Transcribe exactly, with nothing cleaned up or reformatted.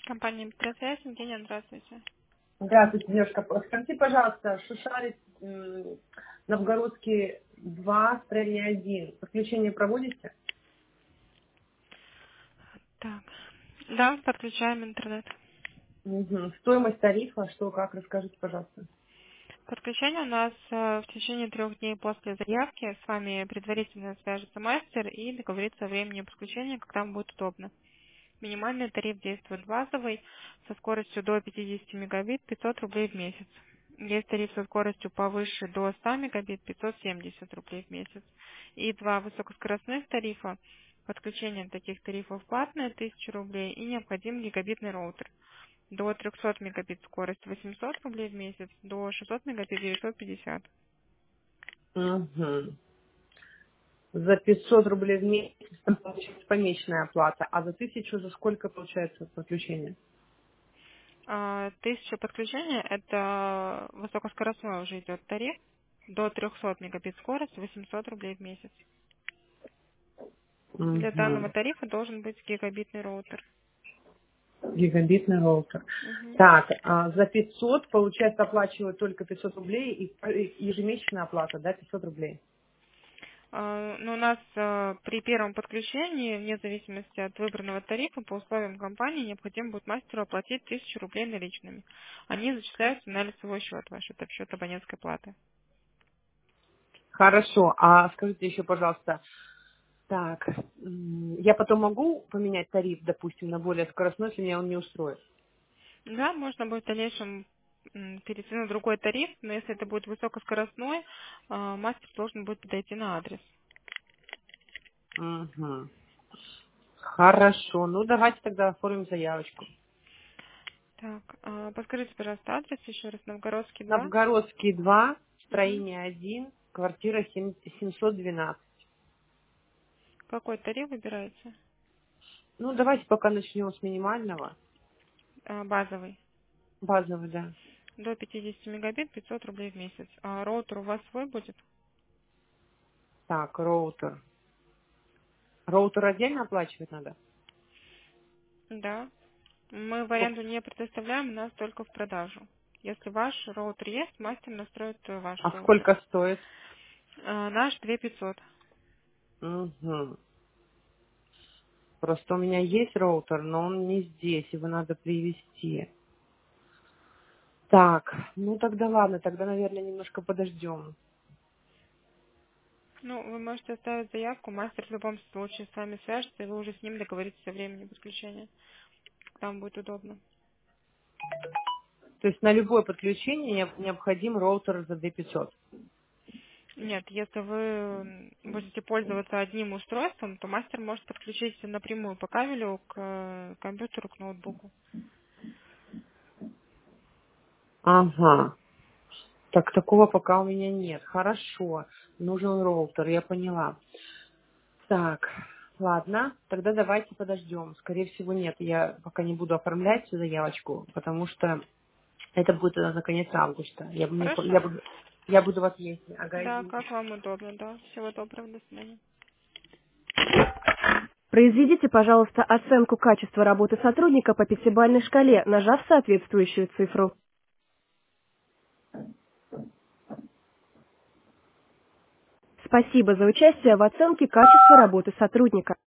Компания «Петросвязь», Евгения, здравствуйте. Здравствуйте, девушка. Скажите, пожалуйста, Шушарик, м, Новгородский два, строение один. Подключение проводите? Так. Да, подключаем интернет. Мгм. Стоимость тарифа, что, как, расскажите, пожалуйста. Подключение у нас э, в течение трех дней после заявки. С вами предварительно свяжется мастер и договорится о времени подключения, когда вам будет удобно. Минимальный тариф действует базовый со скоростью до пятьдесят мегабит, пятьсот рублей в месяц. Есть тариф со скоростью повыше до ста мегабит, пятьсот семьдесят рублей в месяц. И два высокоскоростных тарифа. Подключение таких тарифов платное, тысяча рублей, и необходим гигабитный роутер. До трехсот мегабит скорость восемьсот рублей в месяц, до шестисот мегабит девятьсот пятьдесят. Мгм. За пятьсот рублей в месяц там получается помесячная оплата, а за тысячу за сколько получается подключение? А, Тысяча подключения — это высокоскоростной уже идет тариф. До трехсот мегабит скорость, восемьсот рублей в месяц. Для данного Мгм. тарифа должен быть гигабитный роутер. Гигабитный роутер. Мгм. Так, а за пятьсот, получается, оплачивают только пятьсот рублей и и ежемесячная оплата, да, пятьсот рублей. А, Но у нас а, при первом подключении, вне зависимости от выбранного тарифа, по условиям компании необходимо будет мастеру оплатить тысячу рублей наличными. Они зачисляются на лицевой счет ваш, это в счет абонентской платы. Хорошо, а скажите еще, пожалуйста, так, м, я потом могу поменять тариф, допустим, на более скоростной, если меня он не устроит? Да, можно будет в дальнейшем м, перейти на другой тариф, но если это будет высокоскоростной, а, мастер должен будет подойти на адрес. Мгм. Хорошо, ну давайте тогда оформим заявочку. Так, а, подскажите, пожалуйста, адрес еще раз. Новгородский два. Новгородский два, Мгм. строение один, квартира семь- семьсот двенадцать. Какой тариф выбираете? Ну давайте пока начнем с минимального, А, базовый. базовый, да. До пятидесяти мегабит, пятьсот рублей в месяц. А роутер у вас свой будет? Так, роутер. Роутер отдельно оплачивать надо? Да. Мы в Сколько? аренду не предоставляем, у нас только в продажу. Если ваш роутер есть, мастер настроит э, ваш А роутер. сколько стоит? А, наш две тысячи пятьсот. Угу. Просто у меня есть роутер, но он не здесь, его надо привезти. Так, ну тогда ладно, тогда, наверное, немножко подождем. Ну, вы можете оставить заявку, мастер в любом случае с вами свяжется, и вы уже с ним договоритесь о времени подключения. Там будет удобно. То есть на любое подключение не- необходим роутер за две тысячи пятьсот. Нет, если вы м, будете пользоваться одним устройством, то мастер может подключить напрямую по кабелю к э, компьютеру, к ноутбуку. Ага. Так, такого пока у меня нет. Хорошо. Нужен роутер, я поняла. Так, ладно, тогда давайте подождем. Скорее всего, нет. Я пока не буду оформлять заявочку, потому что это будет э, на конец августа. Я, бы не по- Хорошо? я, буду, я буду вас есть. Ага, Да, извините. как вам удобно, да. Всего доброго, до свидания. Произведите, пожалуйста, оценку качества работы сотрудника по пятибалльной шкале, нажав соответствующую цифру. Спасибо за участие в оценке качества работы сотрудника.